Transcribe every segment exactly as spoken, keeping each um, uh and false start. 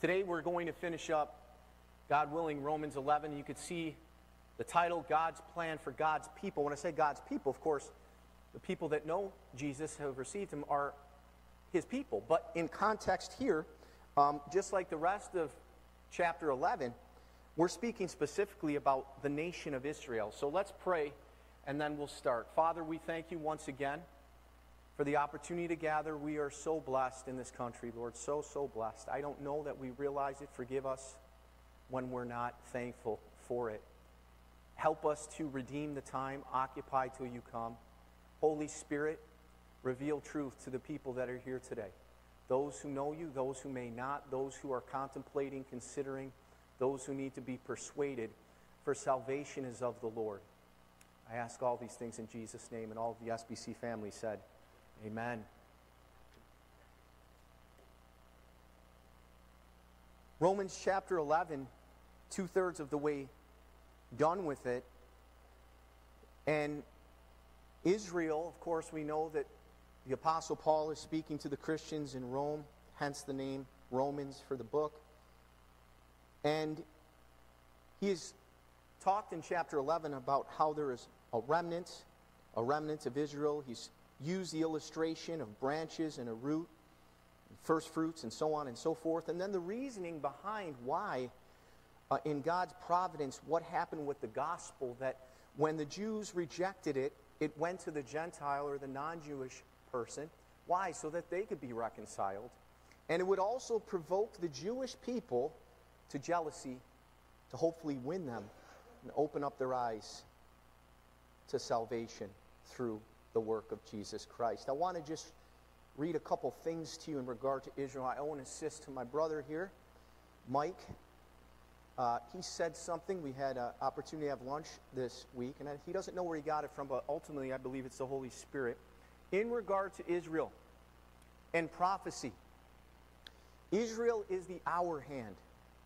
Today we're going to finish up, God willing, Romans eleven. You could see the title, God's Plan for God's People. When I say God's people, of course, the people that know Jesus, have received him, are his people. But in context here, um, just like the rest of chapter eleven, we're speaking specifically about the nation of Israel. So let's pray, and then we'll start. Father, we thank you once again for the opportunity to gather. We are so blessed in this country, Lord, so, so blessed. I don't know that we realize it. Forgive us when we're not thankful for it. Help us to redeem the time, occupy till you come. Holy Spirit, reveal truth to the people that are here today. Those who know you, those who may not, those who are contemplating, considering, those who need to be persuaded, for salvation is of the Lord. I ask all these things in Jesus' name, and all of the S B C family said, amen. Romans chapter eleven, two-thirds of the way done with it. And Israel, of course, we know that the Apostle Paul is speaking to the Christians in Rome, hence the name Romans for the book. And he has talked in chapter eleven about how there is a remnant, a remnant of Israel. He's used the illustration of branches and a root, and first fruits, and so on and so forth. And then the reasoning behind why, uh, in God's providence, what happened with the gospel, that when the Jews rejected it, it went to the Gentile or the non-Jewish person. Why? So that they could be reconciled. And it would also provoke the Jewish people to jealousy, to hopefully win them and open up their eyes to salvation through the work of Jesus Christ. I want to just read a couple things to you in regard to Israel. I owe an assist to my brother here, Mike. Uh, he said something. We had an opportunity to have lunch this week, and he doesn't know where he got it from, but ultimately I believe it's the Holy Spirit. In regard to Israel and prophecy, Israel is the hour hand,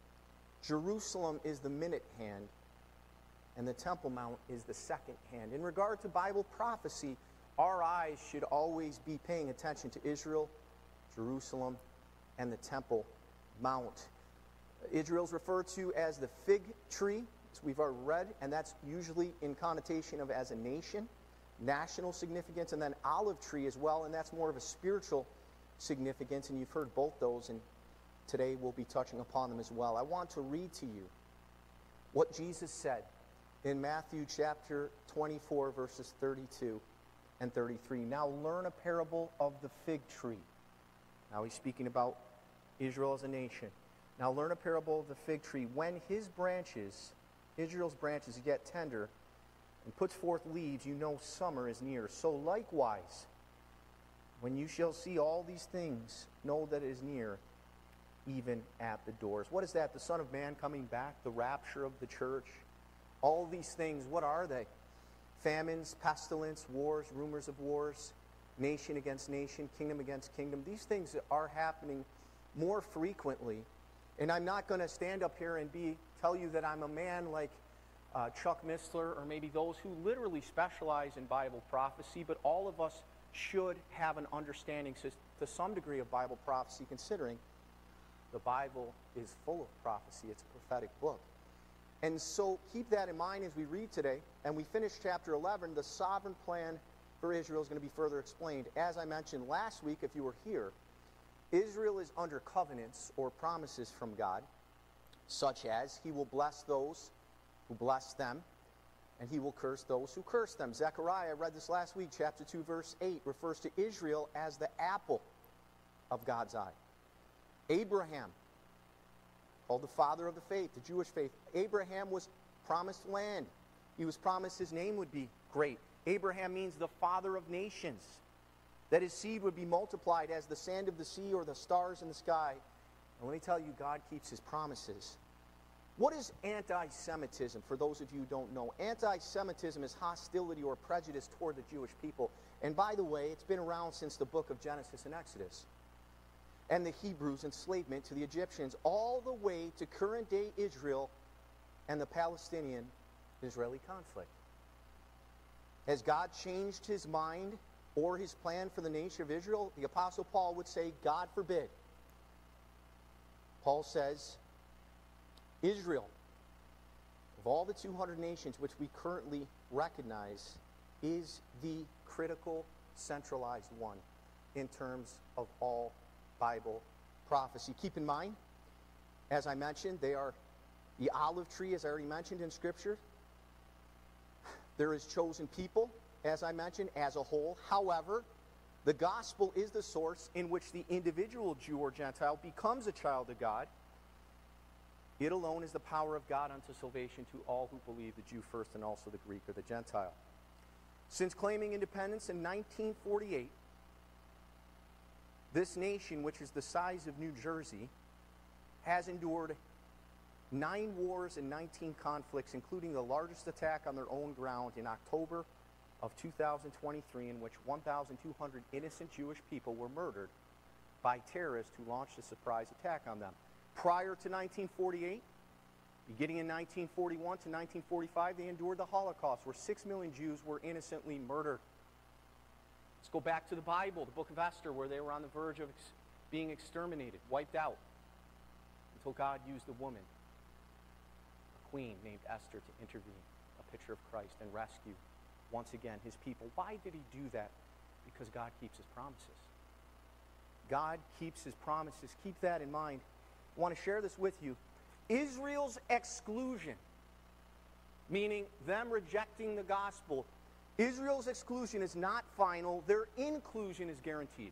Jerusalem is the minute hand, and the Temple Mount is the second hand. In regard to Bible prophecy, our eyes should always be paying attention to Israel, Jerusalem, and the Temple Mount. Israel's referred to as the fig tree, as we've already read, and that's usually in connotation of as a nation, national significance, and then olive tree as well, and that's more of a spiritual significance, and you've heard both those, and today we'll be touching upon them as well. I want to read to you what Jesus said in Matthew chapter twenty-four, verses thirty-two and thirty-three. Now learn a parable of the fig tree. Now he's speaking about Israel as a nation. Now learn a parable of the fig tree. When his branches, Israel's branches, get tender and puts forth leaves, you know summer is near. So likewise, when you shall see all these things, know that it is near, even at the doors. What is that? The Son of Man coming back, the rapture of the church. All these things, what are they? Famines, pestilence, wars, rumors of wars, nation against nation, kingdom against kingdom. These things are happening more frequently. And I'm not going to stand up here and be tell you that I'm a man like uh, Chuck Missler or maybe those who literally specialize in Bible prophecy, but all of us should have an understanding to some degree of Bible prophecy, considering the Bible is full of prophecy. It's a prophetic book. And so keep that in mind as we read today. And we finish chapter eleven. The sovereign plan for Israel is going to be further explained. As I mentioned last week, if you were here, Israel is under covenants or promises from God, such as he will bless those who bless them, and he will curse those who curse them. Zechariah, I read this last week, chapter two, verse eight, refers to Israel as the apple of God's eye. Abraham, called the father of the faith, the Jewish faith. Abraham was promised land. He was promised his name would be great. Abraham means the father of nations, that his seed would be multiplied as the sand of the sea or the stars in the sky. And let me tell you, God keeps his promises. What is anti-Semitism, for those of you who don't know? Anti-Semitism is hostility or prejudice toward the Jewish people. And by the way, it's been around since the book of Genesis and Exodus. And the Hebrews' enslavement to the Egyptians, all the way to current-day Israel and the Palestinian-Israeli conflict. Has God changed his mind or his plan for the nation of Israel? The Apostle Paul would say, God forbid. Paul says, Israel, of all the two hundred nations which we currently recognize, is the critical, centralized one in terms of all Bible prophecy. Keep in mind, as I mentioned, they are the olive tree, as I already mentioned in Scripture. There is chosen people, as I mentioned, as a whole. However, the gospel is the source in which the individual Jew or Gentile becomes a child of God. It alone is the power of God unto salvation to all who believe, the Jew first and also the Greek or the Gentile. Since claiming independence in nineteen forty-eight, this nation, which is the size of New Jersey, has endured nine wars and nineteen conflicts, including the largest attack on their own ground in October of two thousand twenty-three, in which one thousand two hundred innocent Jewish people were murdered by terrorists who launched a surprise attack on them. Prior to nineteen forty-eight, beginning in nineteen forty-one to nineteen forty-five, they endured the Holocaust, where six million Jews were innocently murdered. Let's go back to the Bible, the book of Esther, where they were on the verge of ex- being exterminated, wiped out, until God used a woman, a queen named Esther, to intervene, a picture of Christ, and rescue, once again, his people. Why did he do that? Because God keeps his promises. God keeps his promises. Keep that in mind. I want to share this with you. Israel's exclusion, meaning them rejecting the gospel, Israel's exclusion is not final. Their inclusion is guaranteed.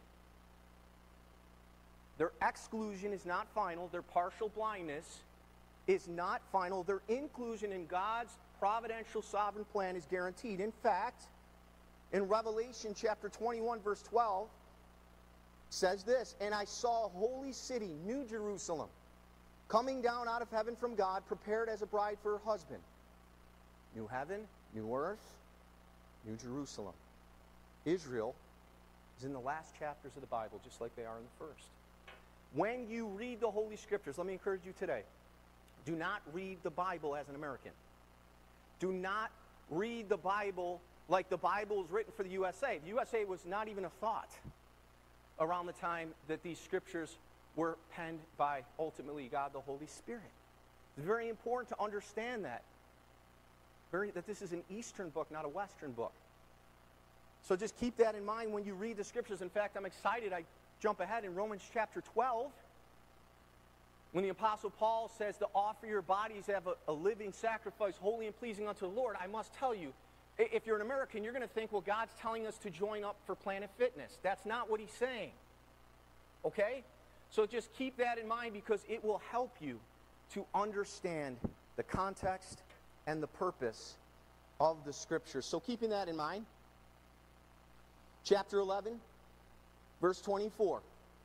Their exclusion is not final. Their partial blindness is not final. Their inclusion in God's providential sovereign plan is guaranteed. In fact, in Revelation chapter twenty-one, verse twelve, says this, "And I saw a holy city, New Jerusalem, coming down out of heaven from God, prepared as a bride for her husband." New heaven, new earth, New Jerusalem. Israel is in the last chapters of the Bible, just like they are in the first. When you read the Holy Scriptures, let me encourage you today, do not read the Bible as an American. Do not read the Bible like the Bible was written for the U S A. The U S A was not even a thought around the time that these Scriptures were penned by, ultimately, God the Holy Spirit. It's very important to understand that. Very, that this is an Eastern book, not a Western book. So just keep that in mind when you read the Scriptures. In fact, I'm excited. I jump ahead in Romans chapter twelve, when the Apostle Paul says to offer your bodies as a, a living sacrifice, holy and pleasing unto the Lord. I must tell you, if you're an American, you're going to think, well, God's telling us to join up for Planet Fitness. That's not what he's saying. Okay? So just keep that in mind, because it will help you to understand the context and the purpose of the Scriptures. So keeping that in mind, chapter eleven, verse twenty-four.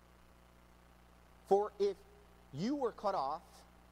"For if you were cut off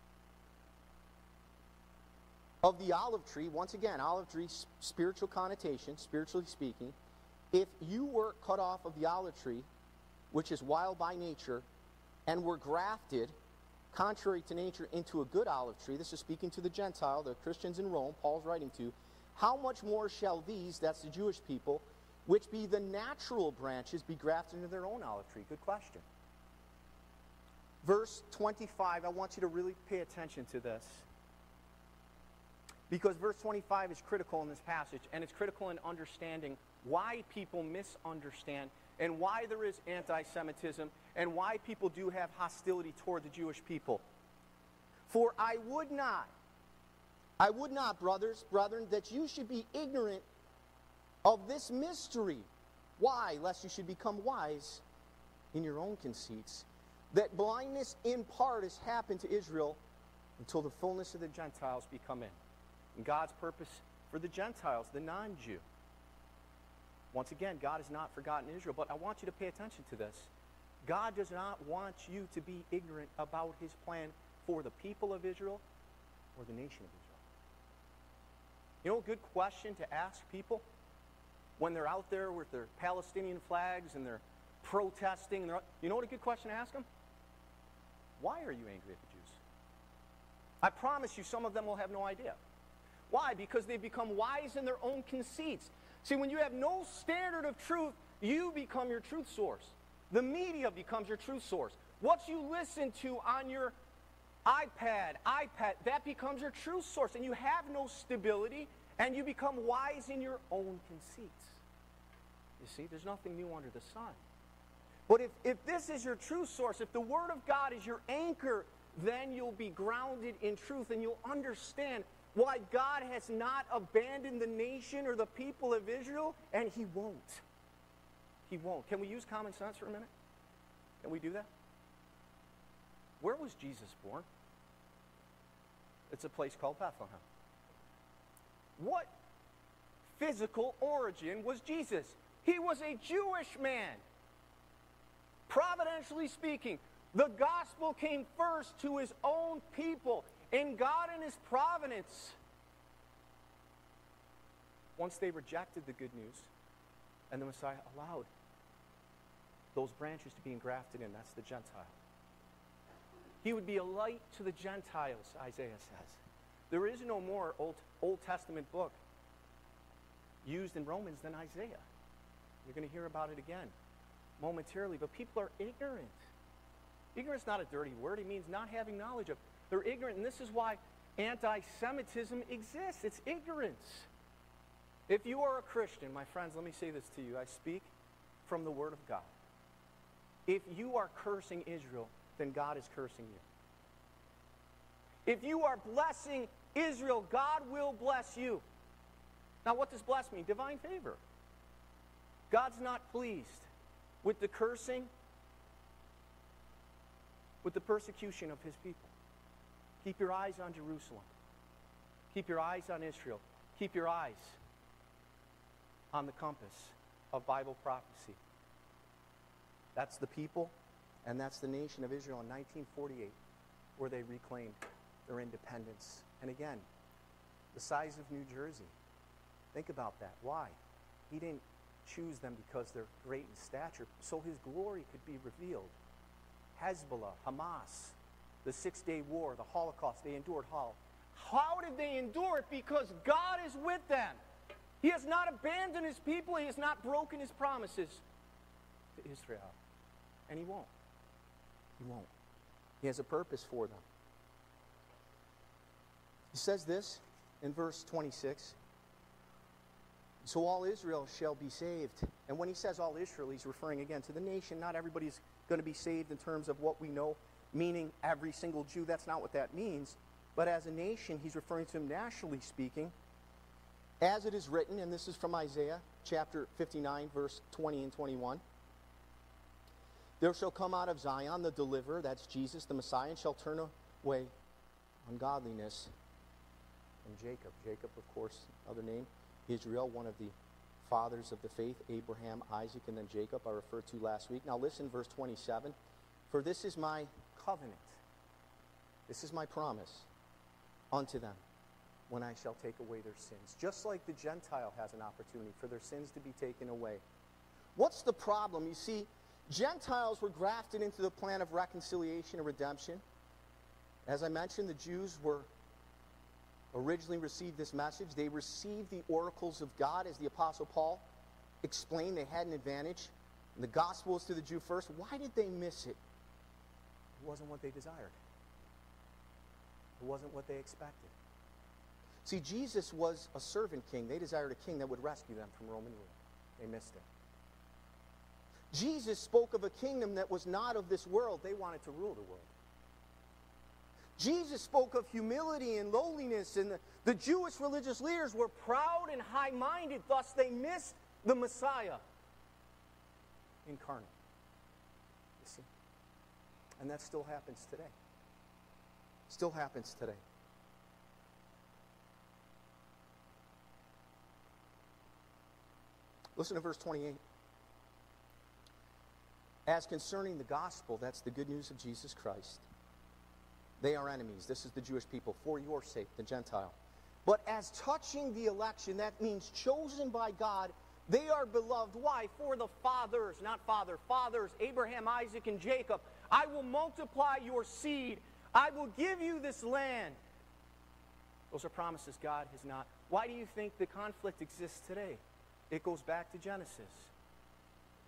of the olive tree," once again, olive tree, spiritual connotation, spiritually speaking, "if you were cut off of the olive tree, which is wild by nature, and were grafted, contrary to nature, into a good olive tree," this is speaking to the Gentile, the Christians in Rome, Paul's writing to, "how much more shall these," that's the Jewish people, "which be the natural branches, be grafted into their own olive tree?" Good question. Verse twenty-five, I want you to really pay attention to this, because verse twenty-five is critical in this passage, and it's critical in understanding why people misunderstand and why there is anti-Semitism and why people do have hostility toward the Jewish people. "For I would not, I would not, brothers, brethren, that you should be ignorant of this mystery." Why? "Lest you should become wise in your own conceits. That blindness in part has happened to Israel until the fullness of the Gentiles be come in." And God's purpose for the Gentiles, the non-Jew. Once again, God has not forgotten Israel, but I want you to pay attention to this. God does not want you to be ignorant about his plan for the people of Israel or the nation of Israel. You know a good question to ask people when they're out there with their Palestinian flags and they're protesting? And they're, you know what a good question to ask them? Why are you angry at the Jews? I promise you some of them will have no idea. Why? Because they've become wise in their own conceits. See, when you have no standard of truth, you become your truth source. The media becomes your truth source. What you listen to on your iPad, iPad, that becomes your true source, and you have no stability, and you become wise in your own conceits. You see, there's nothing new under the sun. But if, if this is your true source, if the Word of God is your anchor, then you'll be grounded in truth, and you'll understand why God has not abandoned the nation or the people of Israel, and He won't. He won't. Can we use common sense for a minute? Can we do that? Where was Jesus born? It's a place called Bethlehem. What physical origin was Jesus? He was a Jewish man. Providentially speaking, the gospel came first to His own people. And God in His providence, once they rejected the good news, and the Messiah allowed those branches to be engrafted in, that's the Gentile. He would be a light to the Gentiles, Isaiah says. There is no more Old, Old Testament book used in Romans than Isaiah. You're going to hear about it again momentarily, but people are ignorant. Ignorance is not a dirty word. It means not having knowledge of. They're ignorant, and this is why anti-Semitism exists. It's ignorance. If you are a Christian, my friends, let me say this to you. I speak from the Word of God. If you are cursing Israel, then God is cursing you. If you are blessing Israel, God will bless you. Now, what does bless mean? Divine favor. God's not pleased with the cursing, with the persecution of His people. Keep your eyes on Jerusalem. Keep your eyes on Israel. Keep your eyes on the compass of Bible prophecy. That's the people, and that's the nation of Israel in nineteen forty-eight, where they reclaimed their independence. And again, the size of New Jersey. Think about that. Why? He didn't choose them because they're great in stature, so His glory could be revealed. Hezbollah, Hamas, the Six-Day War, the Holocaust, they endured how? How did they endure it? Because God is with them. He has not abandoned His people. He has not broken His promises to Israel. And He won't. He won't. He has a purpose for them. He says this in verse twenty-six. So all Israel shall be saved. And when he says all Israel, he's referring again to the nation. Not everybody's going to be saved in terms of what we know, meaning every single Jew. That's not what that means. But as a nation, he's referring to them nationally speaking. As it is written, and this is from Isaiah chapter fifty-nine, verse twenty and twenty-one. There shall come out of Zion the deliverer, that's Jesus, the Messiah, and shall turn away ungodliness from Jacob. Jacob, of course, other name. Israel, one of the fathers of the faith, Abraham, Isaac, and then Jacob, I referred to last week. Now listen, verse twenty-seven. For this is my covenant. This is my promise unto them when I shall take away their sins. Just like the Gentile has an opportunity for their sins to be taken away. What's the problem? You see, Gentiles were grafted into the plan of reconciliation and redemption. As I mentioned, the Jews were originally received this message. They received the oracles of God, as the Apostle Paul explained. They had an advantage. And the gospel was to the Jew first. Why did they miss it? It wasn't what they desired. It wasn't what they expected. See, Jesus was a servant king. They desired a king that would rescue them from Roman rule. They missed it. Jesus spoke of a kingdom that was not of this world. They wanted to rule the world. Jesus spoke of humility and lowliness, and the, the Jewish religious leaders were proud and high-minded, thus they missed the Messiah incarnate. You see? And that still happens today. Still happens today. Listen to verse twenty-eight. As concerning the gospel, that's the good news of Jesus Christ, they are enemies. This is the Jewish people, for your sake, the Gentile. But as touching the election, that means chosen by God, they are beloved. Why? For the fathers, not father, fathers, Abraham, Isaac, and Jacob. I will multiply your seed. I will give you this land. Those are promises God has not. Why do you think the conflict exists today? It goes back to Genesis.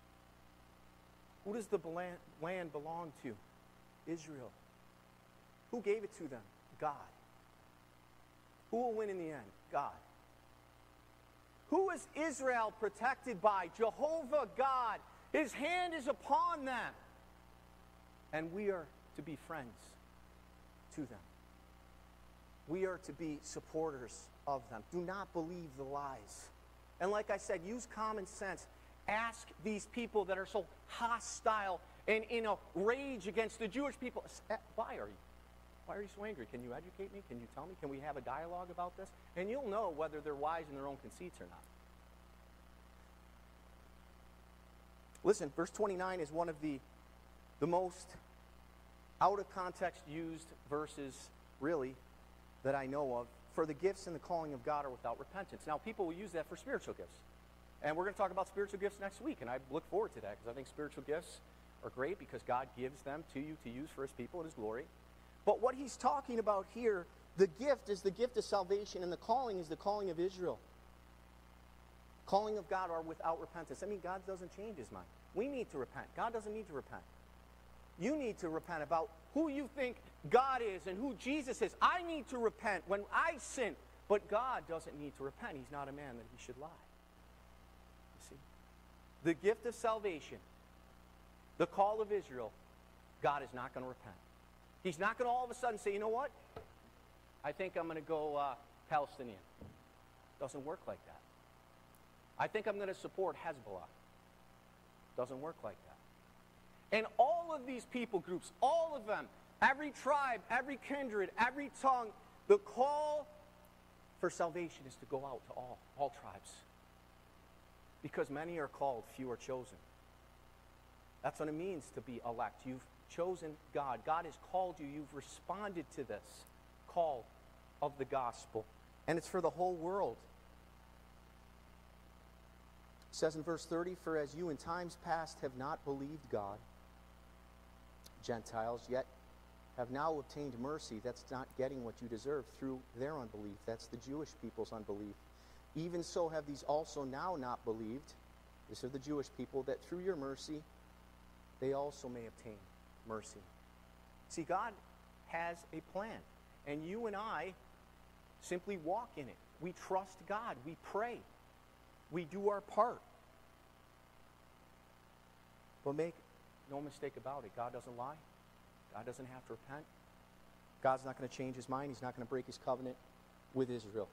Who does the land belong to? Israel. Who gave it to them? God. Who will win in the end? God. Who is Israel protected by? Jehovah God. His hand is upon them. And we are to be friends to them. We are to be supporters of them. Do not believe the lies. And like I said, use common sense. Ask these people that are so hostile and in a rage against the Jewish people, why are you? Why are you so angry? Can you educate me? Can you tell me? Can we have a dialogue about this? And you'll know whether they're wise in their own conceits or not. Listen, verse twenty-nine is one of the, the most out of context used verses, really, that I know of. For the gifts and the calling of God are without repentance. Now, people will use that for spiritual gifts. And we're going to talk about spiritual gifts next week, and I look forward to that because I think spiritual gifts are great because God gives them to you to use for his people in his glory. But what he's talking about here, the gift is the gift of salvation, and the calling is the calling of Israel. Calling of God are without repentance. I mean, God doesn't change his mind. We need to repent. God doesn't need to repent. You need to repent about who you think God is and who Jesus is. I need to repent when I sin, but God doesn't need to repent. He's not a man that he should lie. You see? The gift of salvation, the call of Israel, God is not going to repent. He's not going to all of a sudden say, you know what? I think I'm going to go uh, Palestinian. Doesn't work like that. I think I'm going to support Hezbollah. Doesn't work like that. And all of these people groups, all of them, every tribe, every kindred, every tongue, the call for salvation is to go out to all, all tribes. Because many are called, few are chosen. That's what it means to be elect. You've chosen God. God has called you. You've responded to this call of the gospel. And it's for the whole world. It says in verse thirty, for as you in times past have not believed God, Gentiles, yet have now obtained mercy, that's not getting what you deserve, through their unbelief. That's the Jewish people's unbelief. Even so have these also now not believed, this are the Jewish people, that through your mercy they also may obtain mercy. See, God has a plan, and you and I simply walk in it. We trust God. We pray. We do our part. But make no mistake about it, God doesn't lie. God doesn't have to repent. God's not going to change his mind. He's not going to break his covenant with Israel.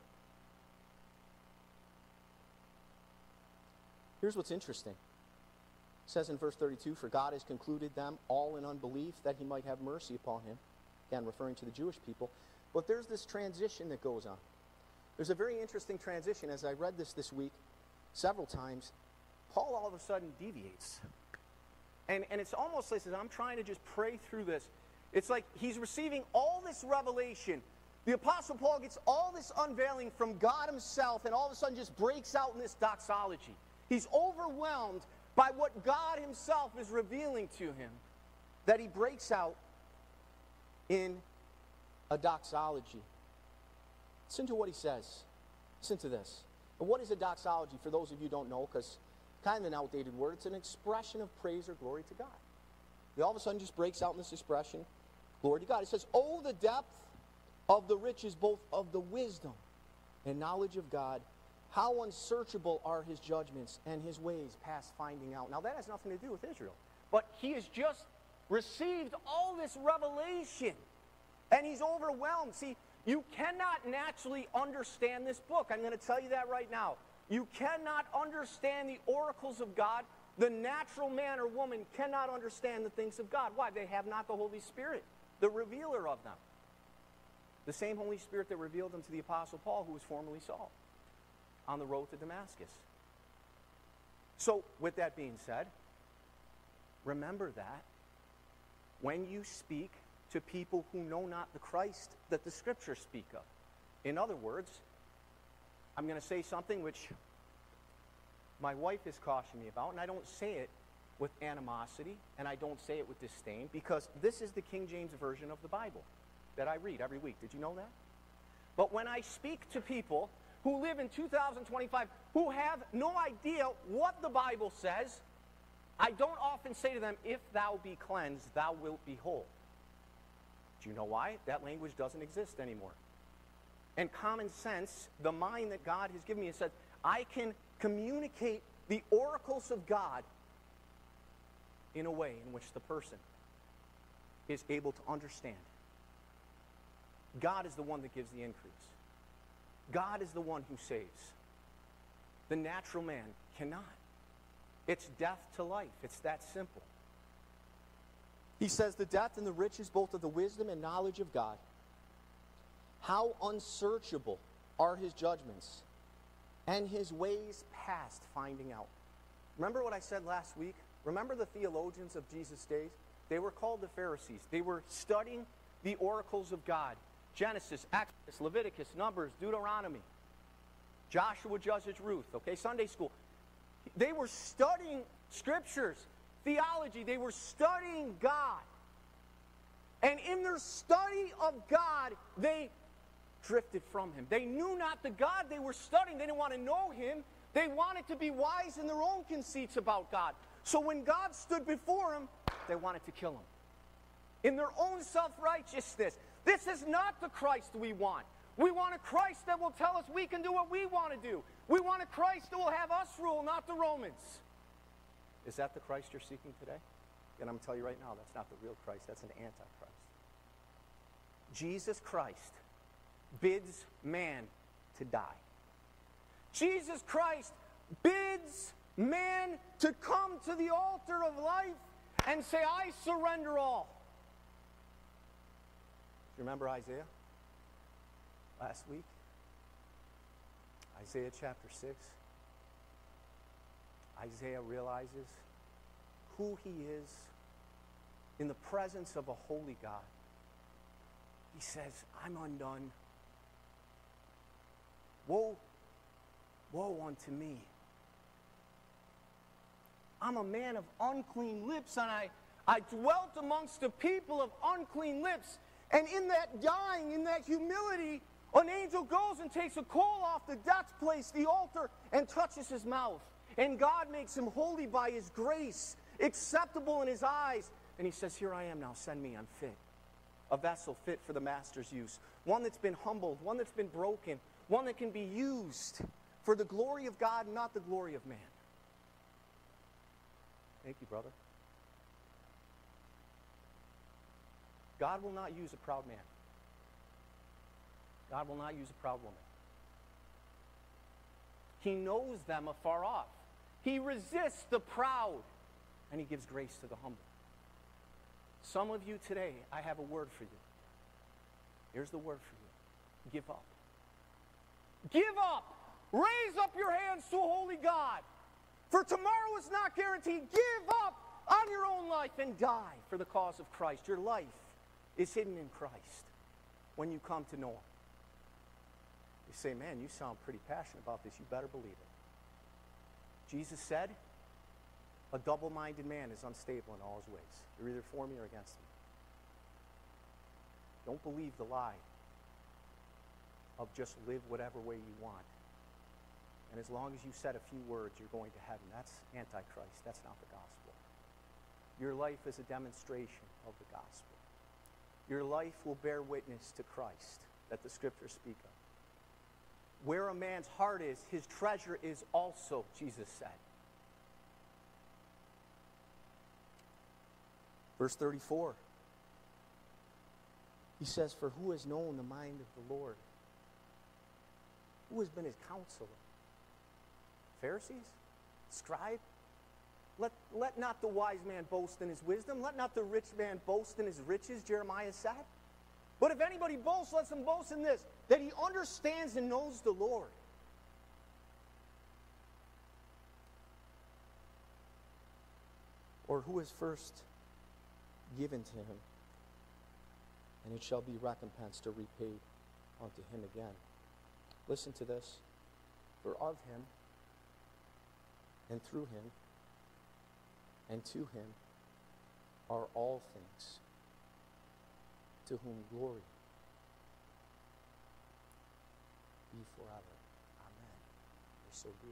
Here's what's interesting. It says in verse thirty-two, for God has concluded them all in unbelief that he might have mercy upon him. Again, referring to the Jewish people. But there's this transition that goes on. There's a very interesting transition. As I read this this week several times, Paul all of a sudden deviates. And, and it's almost like, I'm trying to just pray through this. It's like he's receiving all this revelation. The Apostle Paul gets all this unveiling from God himself, and all of a sudden just breaks out in this doxology. He's overwhelmed by what God himself is revealing to him, that he breaks out in a doxology. Listen to what he says. Listen to this. And what is a doxology, for those of you who don't know, because kind of an outdated word. It's an expression of praise or glory to God. He all of a sudden just breaks out in this expression, glory to God. He says, oh, the depth of the riches, both of the wisdom and knowledge of God. How unsearchable are his judgments and his ways past finding out. Now, that has nothing to do with Israel. But he has just received all this revelation, and he's overwhelmed. See, you cannot naturally understand this book. I'm going to tell you that right now. You cannot understand the oracles of God. The natural man or woman cannot understand the things of God. Why? They have not the Holy Spirit, the revealer of them. The same Holy Spirit that revealed them to the Apostle Paul, who was formerly Saul, on the road to Damascus. So, with that being said, remember that when you speak to people who know not the Christ that the Scriptures speak of. In other words, I'm going to say something which my wife has cautioned me about, and I don't say it with animosity, and I don't say it with disdain, because this is the King James Version of the Bible that I read every week. Did you know that? But when I speak to people who live in two thousand twenty-five, who have no idea what the Bible says, I don't often say to them, if thou be cleansed, thou wilt be whole. Do you know why? That language doesn't exist anymore. And common sense, the mind that God has given me, says, I can communicate the oracles of God in a way in which the person is able to understand. God is the one that gives the increase. God is the one who saves. The natural man cannot. It's death to life. It's that simple. He says, the depth and the riches both of the wisdom and knowledge of God. How unsearchable are his judgments, and his ways past finding out. Remember what I said last week? Remember the theologians of Jesus' days? They were called the Pharisees. They were studying the oracles of God. Genesis, Exodus, Leviticus, Numbers, Deuteronomy. Joshua judges Ruth, okay, Sunday school. They were studying scriptures, theology. They were studying God. And in their study of God, they drifted from him. They knew not the God they were studying. They didn't want to know him. They wanted to be wise in their own conceits about God. So when God stood before them, they wanted to kill him. In their own self-righteousness. This is not the Christ we want. We want a Christ that will tell us we can do what we want to do. We want a Christ that will have us rule, not the Romans. Is that the Christ you're seeking today? And I'm going to tell you right now, that's not the real Christ. That's an antichrist. Jesus Christ bids man to die. Jesus Christ bids man to come to the altar of life and say, I surrender all. You remember Isaiah? Last week? Isaiah chapter six. Isaiah realizes who he is in the presence of a holy God. He says, I'm undone. Woe, woe unto me. I'm a man of unclean lips, and I, I dwelt amongst the people of unclean lips. And in that dying, in that humility, an angel goes and takes a coal off the death place, the altar, and touches his mouth. And God makes him holy by his grace, acceptable in his eyes. And he says, here I am now, send me, I'm fit. A vessel fit for the master's use. One that's been humbled, one that's been broken, one that can be used for the glory of God, not the glory of man. Thank you, brother. God will not use a proud man. God will not use a proud woman. He knows them afar off. He resists the proud, and he gives grace to the humble. Some of you today, I have a word for you. Here's the word for you. Give up. Give up. Raise up your hands to a holy God. For tomorrow is not guaranteed. Give up on your own life and die for the cause of Christ. Your life is hidden in Christ when you come to know him. You say, man, you sound pretty passionate about this. You better believe it. Jesus said, a double-minded man is unstable in all his ways. You're either for me or against me. Don't believe the lie of just live whatever way you want. And as long as you said a few words, you're going to heaven. That's antichrist. That's not the gospel. Your life is a demonstration of the gospel. Your life will bear witness to Christ that the scriptures speak of. Where a man's heart is, his treasure is also, Jesus said. Verse thirty-four. He says, for who has known the mind of the Lord? Who has been his counselor? Pharisees? Scribe? Let, let not the wise man boast in his wisdom. Let not the rich man boast in his riches, Jeremiah said. But if anybody boasts, let him boast in this, that he understands and knows the Lord. Or who is first given to him, and it shall be recompensed or repaid unto him again. Listen to this. For of him, and through him, and to him are all things, to whom glory be forever. Amen. You're so good.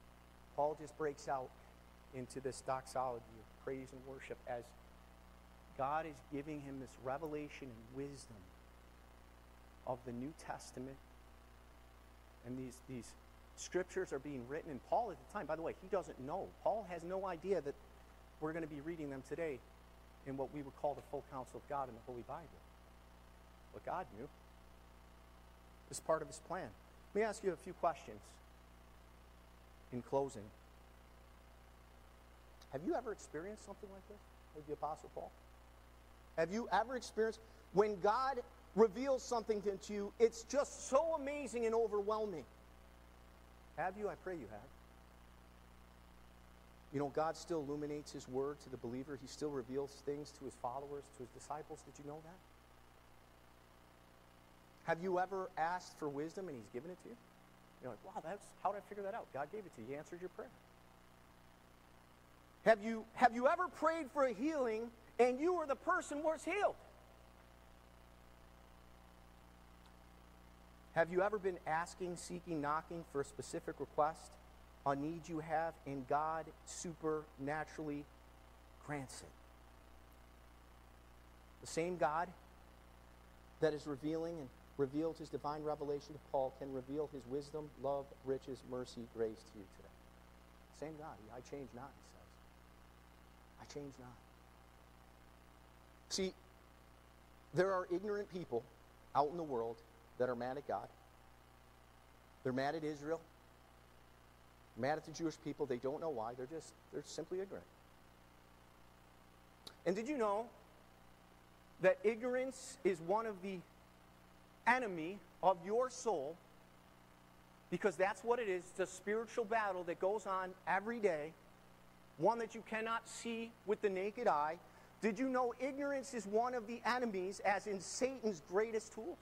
Paul just breaks out into this doxology of praise and worship as God is giving him this revelation and wisdom of the New Testament. And these, these scriptures are being written. And Paul at the time, by the way, he doesn't know. Paul has no idea that we're going to be reading them today in what we would call the full counsel of God in the Holy Bible. But God knew. It's part of his plan. Let me ask you a few questions in closing. Have you ever experienced something like this with the Apostle Paul? Have you ever experienced when God reveals something to you, it's just so amazing and overwhelming? Have you? I pray you have. You know, God still illuminates his word to the believer. He still reveals things to his followers, to his disciples. Did you know that? Have you ever asked for wisdom and he's given it to you? You're like, wow, that's, how did I figure that out? God gave it to you. He answered your prayer. Have you, have you ever prayed for a healing and you or the person was healed? Have you ever been asking, seeking, knocking for a specific request, a need you have, and God supernaturally grants it? The same God that is revealing and revealed his divine revelation to Paul can reveal his wisdom, love, riches, mercy, grace to you today. Same God. I change not, he says. I change not. See, there are ignorant people out in the world that are mad at God. They're mad at Israel. Mad at the Jewish people. They don't know why. They're just, they're simply ignorant. And did you know that ignorance is one of the enemy of your soul? Because that's what it is. It's a spiritual battle that goes on every day. One that you cannot see with the naked eye. Did you know ignorance is one of the enemies, as in Satan's greatest tools?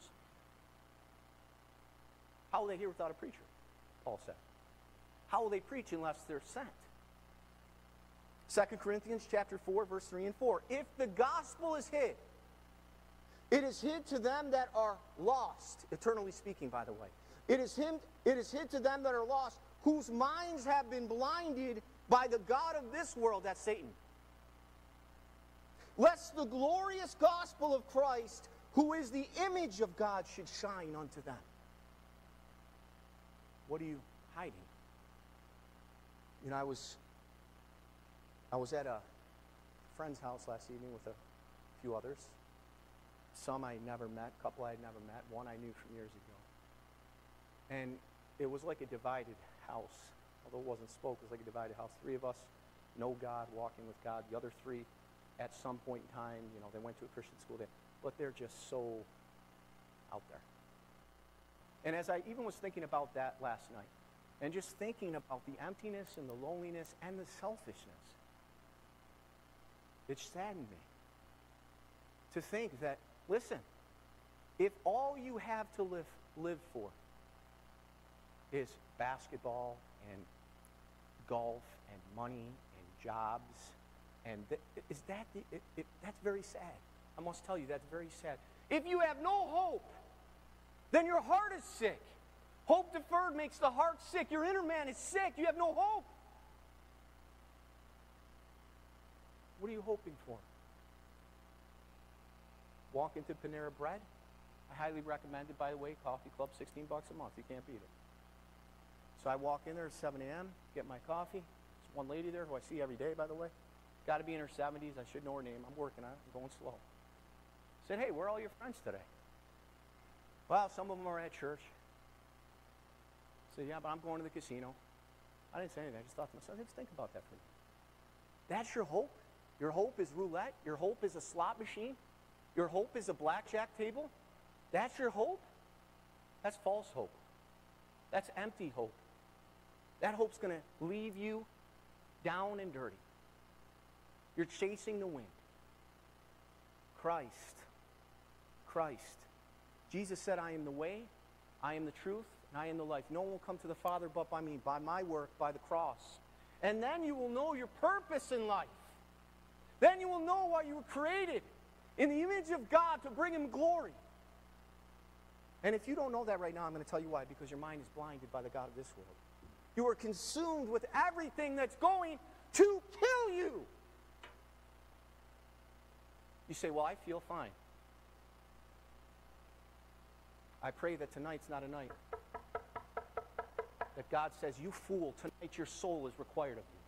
How will they hear without a preacher? Paul said. How will they preach unless they're sent? Second Corinthians chapter four, verse three and four. If the gospel is hid, it is hid to them that are lost. Eternally speaking, by the way. It is hid, it is hid to them that are lost, whose minds have been blinded by the god of this world, that's Satan. Lest the glorious gospel of Christ, who is the image of God, should shine unto them. What are you hiding? You know, I was I was at a friend's house last evening with a few others. Some I never met, a couple I had never met, one I knew from years ago. And it was like a divided house. Although it wasn't spoke, it was like a divided house. Three of us know God, walking with God. The other three, at some point in time, you know, they went to a Christian school there. But they're just so out there. And as I even was thinking about that last night, and just thinking about the emptiness and the loneliness and the selfishness, it saddened me to think that, listen, if all you have to live, live for is basketball and golf and money and jobs, and th- is that the, it, it, that's very sad. I must tell you, that's very sad. If you have no hope, then your heart is sick. Hope deferred makes the heart sick. Your inner man is sick. You have no hope. What are you hoping for? Walk into Panera Bread. I highly recommend it, by the way. Coffee Club, sixteen bucks a month. You can't beat it. So I walk in there at seven a.m., get my coffee. There's one lady there who I see every day, by the way. Got to be in her seventies. I should know her name. I'm working on it. I'm going slow. I said, hey, where are all your friends today? Well, some of them are at church. I said, yeah, but I'm going to the casino. I didn't say anything. I just thought to myself, let's think about that for a minute. That's your hope? Your hope is roulette? Your hope is a slot machine? Your hope is a blackjack table? That's your hope? That's false hope. That's empty hope. That hope's going to leave you down and dirty. You're chasing the wind. Christ. Christ. Jesus said, I am the way, I am the truth, and I am the life. No one will come to the Father but by me, by my work, by the cross. And then you will know your purpose in life. Then you will know why you were created in the image of God to bring him glory. And if you don't know that right now, I'm going to tell you why. Because your mind is blinded by the god of this world. You are consumed with everything that's going to kill you. You say, well, I feel fine. I pray that tonight's not a night that God says, you fool, tonight your soul is required of you.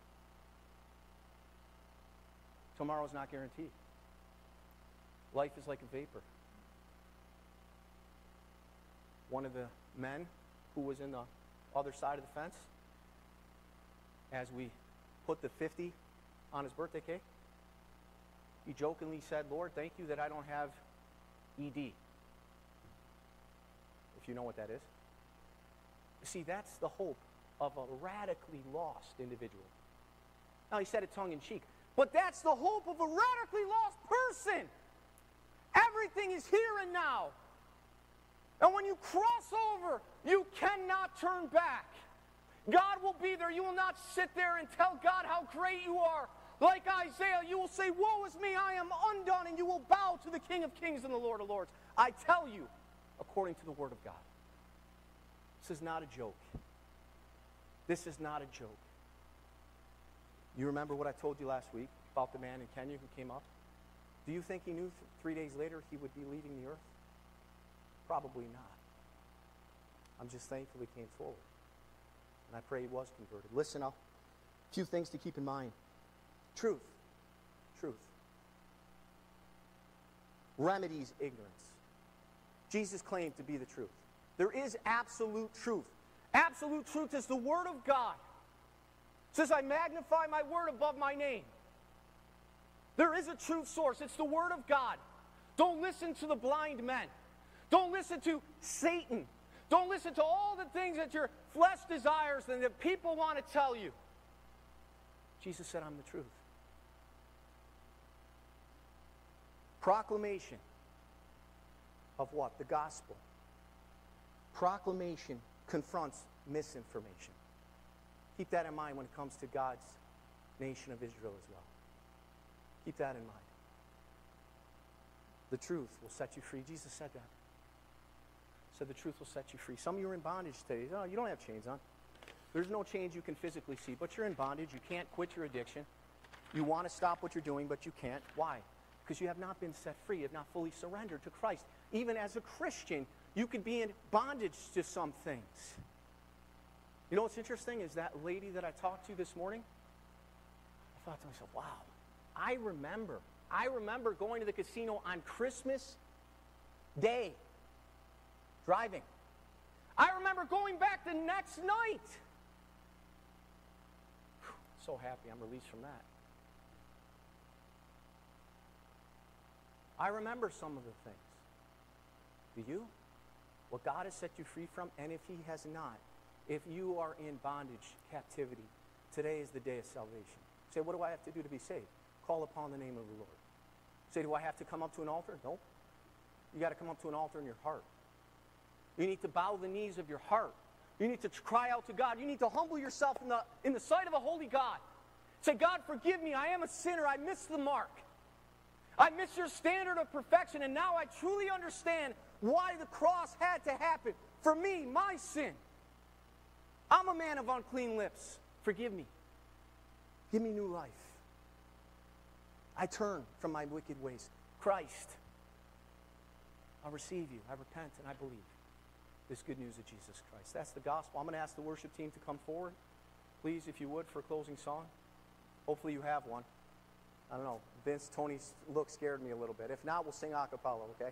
Tomorrow's not guaranteed. Life is like a vapor. One of the men who was in the other side of the fence, as we put the fifty on his birthday cake, he jokingly said, Lord, thank you that I don't have E D. If you know what that is. You see, that's the hope of a radically lost individual. Now, he said it tongue-in-cheek, but that's the hope of a radically lost person. Everything is here and now. And when you cross over, you cannot turn back. God will be there. You will not sit there and tell God how great you are. Like Isaiah, you will say, woe is me, I am undone, and you will bow to the King of Kings and the Lord of Lords. I tell you, according to the Word of God. This is not a joke. This is not a joke. You remember what I told you last week about the man in Kenya who came up? Do you think he knew th- three days later he would be leaving the earth? Probably not. I'm just thankful he came forward. And I pray he was converted. Listen up. A few things to keep in mind. Truth. Truth. Remedies ignorance. Jesus claimed to be the truth. There is absolute truth. Absolute truth is the Word of God. It says, I magnify my word above my name. There is a truth source. It's the Word of God. Don't listen to the blind men. Don't listen to Satan. Don't listen to all the things that your flesh desires and that people want to tell you. Jesus said, I'm the truth. Proclamation of what? The gospel. Proclamation confronts misinformation. Keep that in mind when it comes to God's nation of Israel as well. Keep that in mind. The truth will set you free. Jesus said that. He said the truth will set you free. Some of you are in bondage today. Oh, you don't have chains on. There's no chains you can physically see, but you're in bondage. You can't quit your addiction. You want to stop what you're doing, but you can't. Why? Because you have not been set free. You have not fully surrendered to Christ. Even as a Christian, you could be in bondage to some things. You know what's interesting is that lady that I talked to this morning, I thought to myself, wow, I remember, I remember going to the casino on Christmas Day, driving. I remember going back the next night. Whew, so happy I'm released from that. I remember some of the things. Do you? What God has set you free from, and if He has not, if you are in bondage, captivity, today is the day of salvation. Say, what do I have to do to be saved? Call upon the name of the Lord. Say, do I have to come up to an altar? Nope. You got to come up to an altar in your heart. You need to bow the knees of your heart. You need to cry out to God. You need to humble yourself in the, in the sight of a holy God. Say, God, forgive me. I am a sinner. I missed the mark. I missed your standard of perfection, and now I truly understand why the cross had to happen. For me, my sin. I'm a man of unclean lips. Forgive me. Give me new life. I turn from my wicked ways. Christ, I receive you. I repent and I believe this good news of Jesus Christ. That's the gospel. I'm going to ask the worship team to come forward. Please, if you would, for a closing song. Hopefully you have one. I don't know. Vince, Tony's look scared me a little bit. If not, we'll sing a cappella, okay?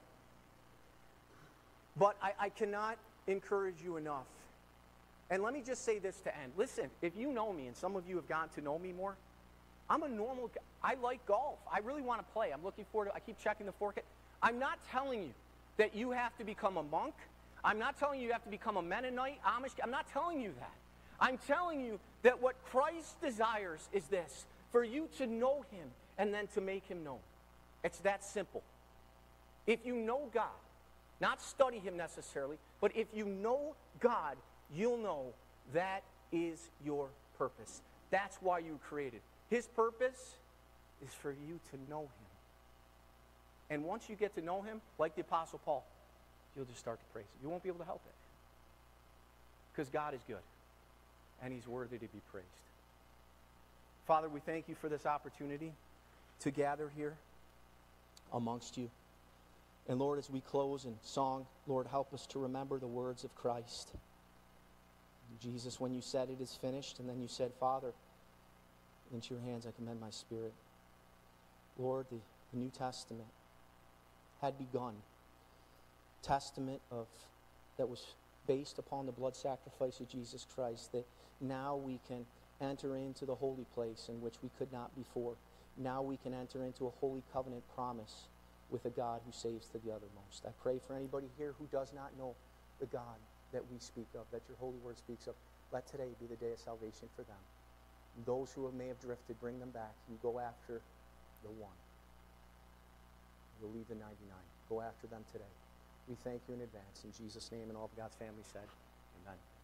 But I, I cannot encourage you enough. And let me just say this to end. Listen, if you know me, and some of you have gotten to know me more, I'm a normal guy. I like golf. I really want to play. I'm looking forward to it. I keep checking the forecast. I'm not telling you that you have to become a monk. I'm not telling you you have to become a Mennonite, Amish. I'm not telling you that. I'm telling you that what Christ desires is this, for you to know Him and then to make Him known. It's that simple. If you know God, not study Him necessarily, but if you know God, you'll know that is your purpose. That's why you were created. His purpose is for you to know Him. And once you get to know Him, like the Apostle Paul, you'll just start to praise Him. You won't be able to help it. Because God is good, and He's worthy to be praised. Father, we thank You for this opportunity to gather here. amongst you. And Lord, as we close in song, Lord, help us to remember the words of Christ. Jesus, when you said it is finished, and then you said, Father, into your hands I commend my spirit. Lord, the, the New Testament had begun. Testament of that was based upon the blood sacrifice of Jesus Christ, that now we can enter into the holy place in which we could not before. Now we can enter into a holy covenant promise with a God who saves to the uttermost. I pray for anybody here who does not know the God that we speak of, that your holy word speaks of. Let today be the day of salvation for them. Those who may have drifted, bring them back. You go after the one. You'll leave the ninety-nine. Go after them today. We thank you in advance. In Jesus' name, and all of God's family said, amen.